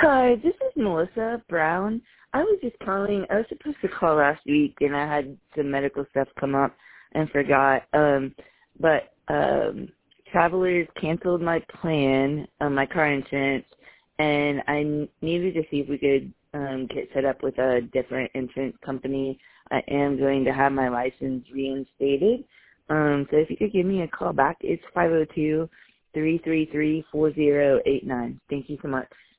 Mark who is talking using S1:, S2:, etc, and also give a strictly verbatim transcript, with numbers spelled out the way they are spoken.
S1: Hi, this is Melissa Brown. I was just calling. I was supposed to call last week, and I had some medical stuff come up and forgot. Um, but um, Travelers canceled my plan, um, my car insurance, and I n- needed to see if we could um, get set up with a different insurance company. I am going to have my license reinstated. Um, so if you could give me a call back, it's five oh two, three three three, four oh eight nine. Thank you so much.